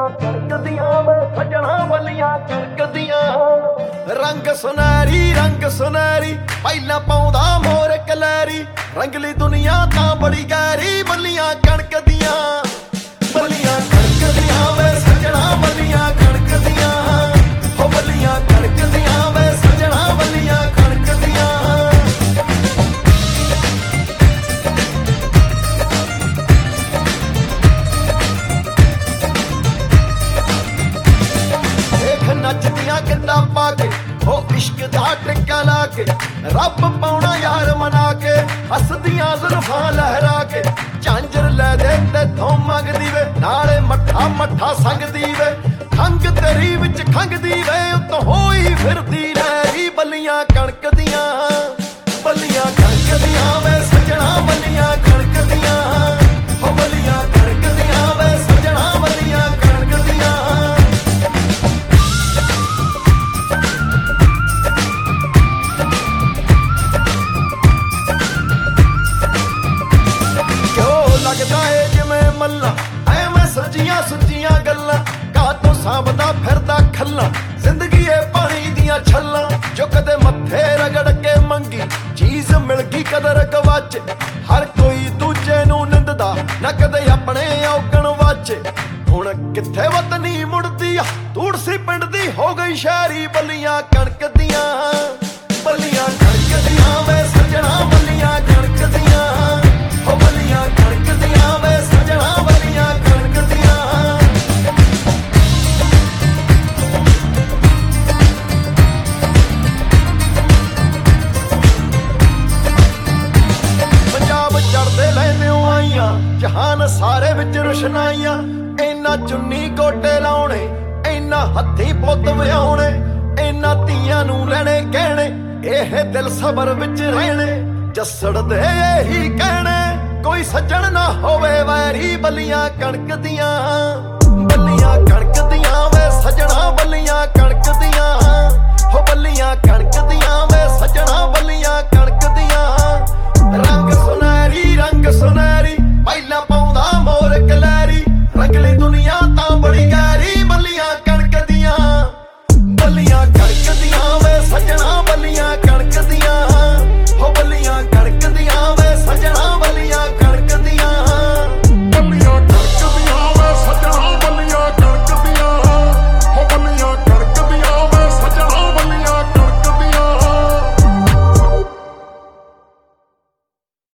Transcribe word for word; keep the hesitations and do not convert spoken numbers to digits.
ਬੱਲੀਆਂ ਕਣਕਦੀਆਂ ਵੇ ਸੱਜਣਾ ਬੱਲੀਆਂ ਕਣਕਦੀਆਂ। ਰੰਗ ਸੁਨਹਿਰੀ ਰੰਗ ਸੁਨਹਿਰੀ ਪਹਿਲਾਂ ਪਾਉਂਦਾ ਮੋਰ ਕਲੈਰੀ, ਰੰਗਲੀ ਦੁਨੀਆ ਤਾਂ ਬੜੀ ਗਹਿਰੀ ਬੱਲੀਆਂ ਕਣਕਦੀਆਂ। ਬੱਲੀਆਂ ਕਣਕਦੀਆਂ ਵੇ ਸੱਜਣਾ ਬੱਲੀਆਂ ਕਣਕਦੀਆਂ, ਹੋ ਬੱਲੀਆਂ ਕਣਕਦੀਆਂ ਵੇ ਸੱਜਣਾ ਬੱਲੀਆਂ ਕਣਕਦੀਆਂ। ਦੇਖ ਨੱਚਦੀਆਂ ਕਿੱਦਾਂ ਪਾ ਕੇ ਹੋ ਇਸ਼ਕ ਦਾ ਟਿੱਕਾ ਲਾ ਕੇ, ਰੱਬ ਪਾਉਣਾ ਯਾਰ ਮਨਾ ਕੇ ਹੱਸਦੀਆਂ ਜ਼ੁਲਫਾਂ ਲਹਿਰਾ ਕੇ। ਝਾਂਜਰ ਲੈ ਦੇ ਤੇਥੋਂ ਮੰਗਦੀ ਵੇ ਨਾਲੇ ਮੱਠਾ ਮੱਠਾ ਸੰਗਦੀ ਵੇ, ਖੰਗ ਤੇਰੀ ਵਿੱਚ ਖੰਗਦੀ ਵੇ ਉੱਤੋਂ ਹੋਈ ਫਿਰਦੀ ਲਹਿਰੀ ਬੱਲੀਆਂ ਕਣਕਦੀਆਂ। ਬੱਲੀਆਂ ਕਣਕਦੀਆਂ ਵੇ ਸੱਜਣਾ ਬੱਲੀਆਂ ਕਣਕਦੀਆਂ, ਹੋ ਬੱਲੀਆਂ ਕਣਕਦੀਆਂ ਵੇ ਸੱਜਣਾ ਬੱਲੀਆਂ ਕਣਕਦੀਆਂ। ਲੱਗਦਾ ਏ ਜਿਵੇਂ ਮੱਲਾ ਐਵੇਂ ਸੱਜੀਆਂ ਸੁੱਜੀਆਂ ਗੱਲਾਂ, ਕਾਹਤੋਂ ਸਾਂਭਦਾ ਫਿਰਦਾ ਖੱਲਾਂ ਜ਼ਿੰਦਗੀ ਏ ਪਾਣੀ ਦੀਆਂ ਛੱਲਾਂ। ਜੋ ਕਦੇ ਮੱਥੇ ਰਗੜ ਕੇ ਮੰਗੀ ਚੀਜ਼ ਮਿਲ ਗਈ ਕਦਰ ਗਵਾਚੇ, ਹਰ ਕੋਈ ਦੂਜੇ ਨੂੰ ਨਿੰਦਦਾ ਨਾ ਕਦੇ ਆਪਣੇ ਔਗਣ ਵਾਚੇ। ਹੁਣ ਕਿੱਥੇ ਵਤਨੀ ਮੁੜਦੀ ਆ ਤੂੜਸੀ ਪਿੰਡ ਦੀ ਹੋ ਗਈ ਸ਼ਹਿਰੀ ਬੱਲੀਆਂ ਕਣਕਦੀਆਂ। ਬੱਲੀਆਂ ਕਣਕਦੀਆਂ ਵੇ ਸੱਜਣਾ ਬੱਲੀਆਂ ਕਣਕਦੀਆਂ, ਹੋ ਬੱਲੀਆਂ ਕਣਕਦੀਆਂ ਵੇ ਸੱਜਣਾ ਬੱਲੀਆਂ ਕਣਕਦੀਆਂ। ਪੰਜਾਬ ਚੜਦੇ ਲੈਂਦਿਓ ਆਈਆਂ ਜਹਾਨ ਸਾਰੇ ਵਿੱਚ ਰੁਸ਼ਨਾਈਆਂ, ਇਹਨਾਂ ਚੁੰਨੀ ਗੋਟੇ ਲਾਉਣੇ ਇਹਨਾਂ ਹੱਥੀਂ ਪੁੱਤ ਵਿਆਉਣੇ, ਇਹਨਾਂ ਧੀਆਂ ਨੂੰ ਲੈਣੇ ਕਹਿਣੇ ਇਹ ਦਿਲ ਸਬਰ ਵਿੱਚ ਰਹਿਣੇ। ਜੱਸੜ ਦੇ ਇਹੀ ਕਹਿਣੇ ਕੋਈ ਸੱਜਣ ਨਾ ਹੋਵੇ ਵੈਰੀ ਬੱਲੀਆਂ ਕਣਕਦੀਆਂ।